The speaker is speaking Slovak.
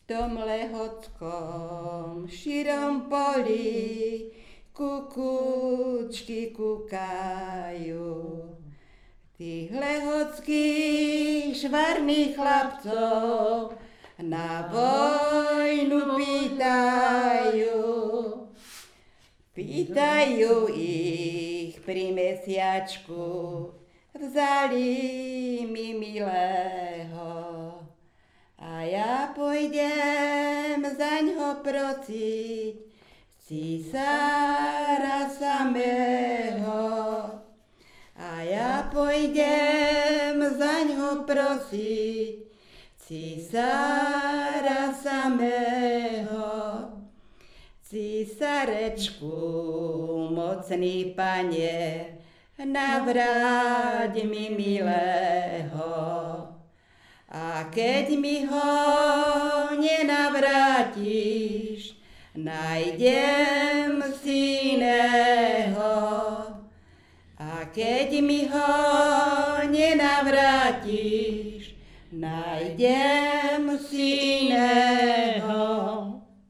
tom lehotskom širom poli kukučky kúkajú. Tých lehockých švarných chlapcov na vojnu pýtajú. Pýtajú ich pri mesiačku, vzali mi milého. A ja pôjdem zaňho prosiť císara samého. A ja pôjdem zaňho prosiť císara samého. Císarečku, mocný pane, navráť mi milého. A keď mi ho nenavrátiš, nájdem si iného. A keď mi ho nenavrátiš, nájdem si iného.